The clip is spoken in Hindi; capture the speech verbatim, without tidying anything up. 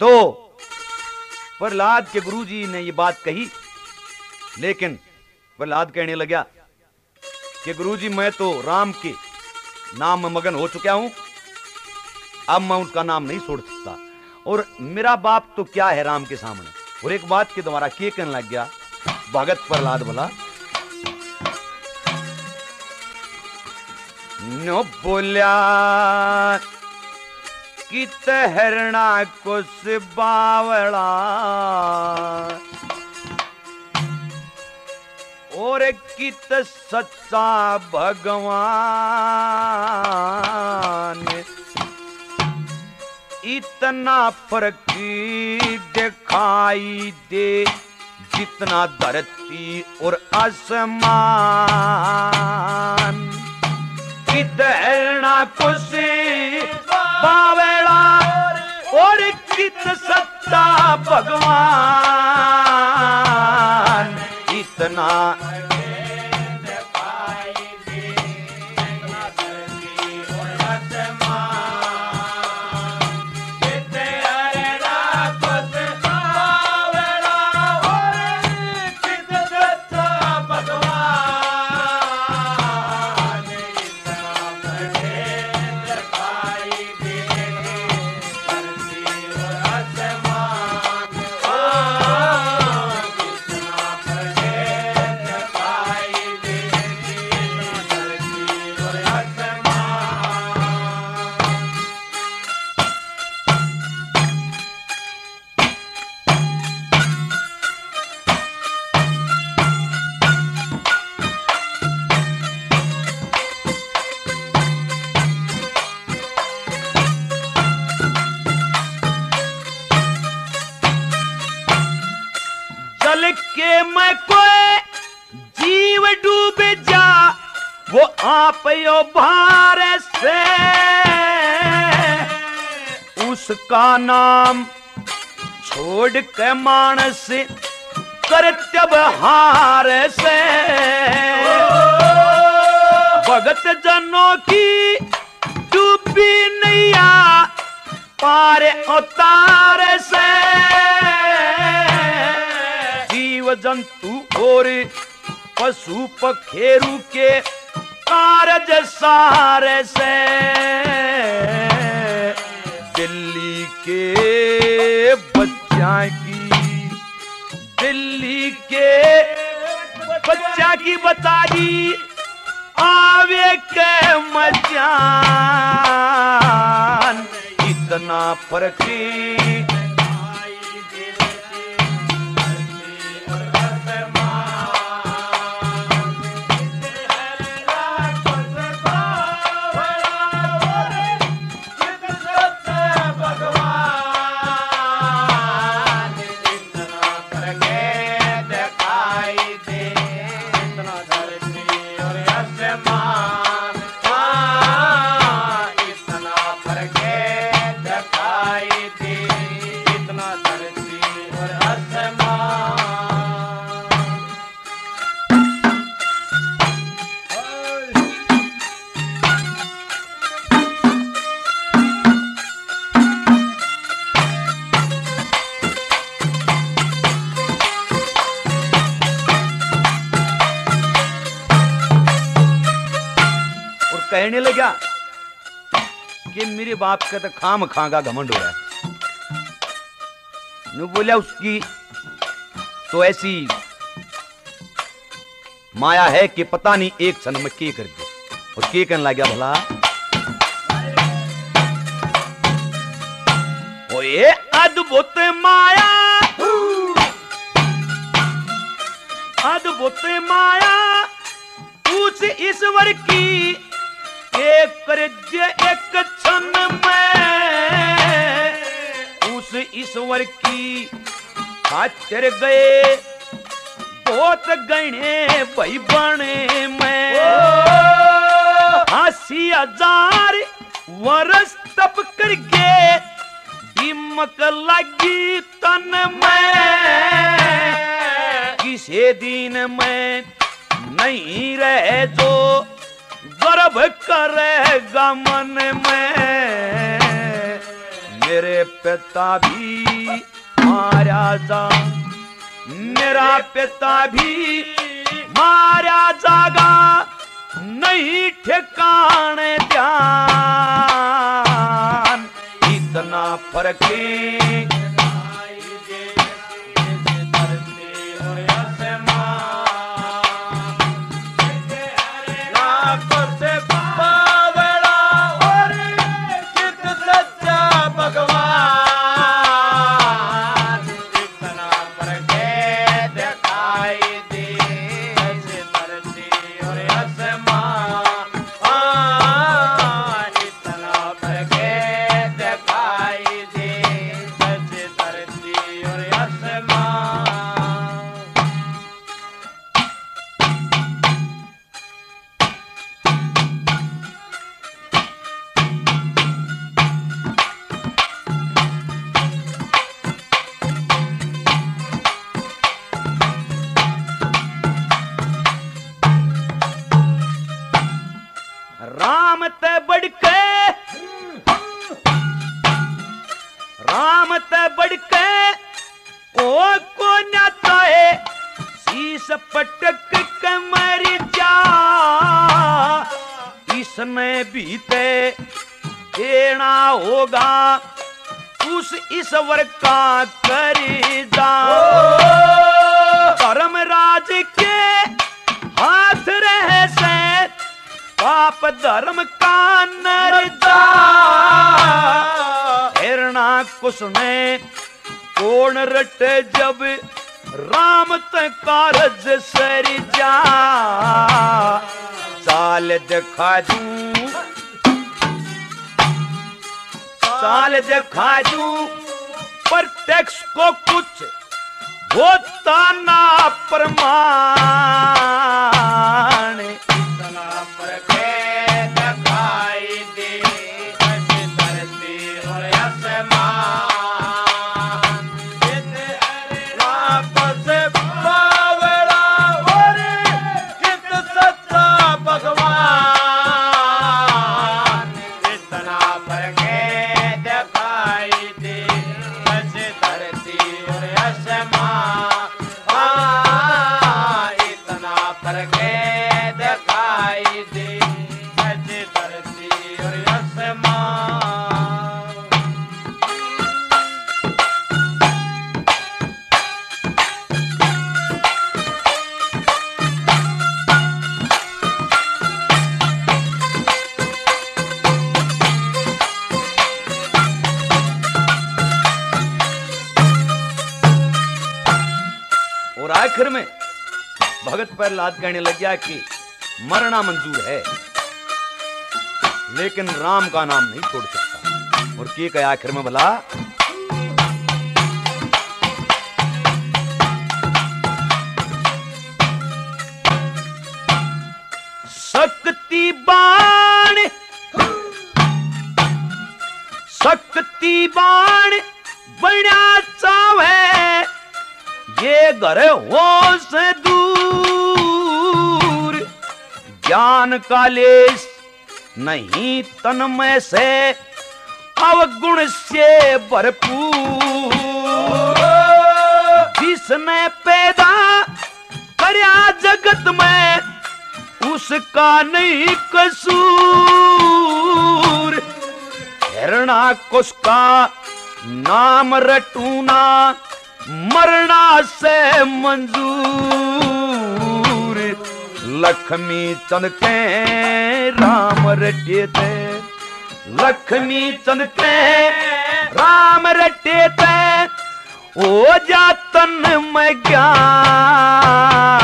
तो प्रहलाद के गुरुजी ने ये बात कही, लेकिन प्रहलाद कहने लगा कि गुरुजी मैं तो राम के नाम में मगन हो चुका हूं, अब मैं उसका नाम नहीं छोड़ सकता, और मेरा बाप तो क्या है राम के सामने। और एक बात के द्वारा के कहने लग गया भगत प्रहलाद बोला, नो बोलिया कि तहरणा कुछ बावड़ा और कित सच्चा भगवान, इतना फर्क दिखाई दे जितना धरती और आसमान। कितना कुछ बावड़ा और कित सच्चा भगवान, इतना के मैं कोई जीव डूब जा वो आप यो भार से, उसका नाम छोड़ के मानस कर्तव्य हार से। भगत जनों की डूबी नैया पार उतार से, जीव जंतु और पशु पखेरु के कारज सारे से, दिल्ली के बच्चा की दिल्ली के बच्चा की बताई आवे के मजान, इतना फर्क कहने लगा कि मेरे बाप का तो खाम खागा घमंड हो रहा है। नु बोला उसकी तो ऐसी माया है कि पता नहीं एक क्षण में के कर दे। और के कहने लगा भला ओ ये अद्भुत माया अद्भुत माया उस ईश्वर की एक कृत्य एक क्षण में उस ईश्वर की खातिर गए बहुत गणे भाई बने में अस्सी हजार वर्ष तप करके दिमक लगी तन में, किसी दिन में नहीं रहे जो गर्भ करेगा मन में, मेरे पिता भी मारा जा, मेरा पिता भी मारा जागा, नहीं ठिकाने ध्यान। इतना फर्क राम ते बढ़ के, राम ते बढ़ के ओ को न्याता है, शीश पटक के मर जा, इसने बीते देना होगा उस ईश्वर का करीदा। धर्मराज के हाथ रहे से पाप धर्म का नरजा, हिरणा कुसने कौन रटे जब राम ते कारज सरिजा। चाल दिखा दूं, चाल दिखा दूं, पर टैक्स को कुछ होता ना प्रमाण। और आखिर में भगत प्रहलाद कहने लग गया कि मरना मंजूर है, लेकिन राम का नाम नहीं छोड़ सकता। और की कहा आखिर में भला, शक्ति बाण, शक्ति बाण बना चावे, ये घर हो से दूर, ज्ञान का लेस नहीं तन में से, अवगुण से भरपूर। जिसने पैदा करया जगत में, उसका नहीं कसूर। हिरणाकुश का नाम रटूना, मरना से मंजूर। लक्ष्मी चंद के राम रटे थे, लक्ष्मी चंद के राम रटे थे, ओ जातन में ज्ञान।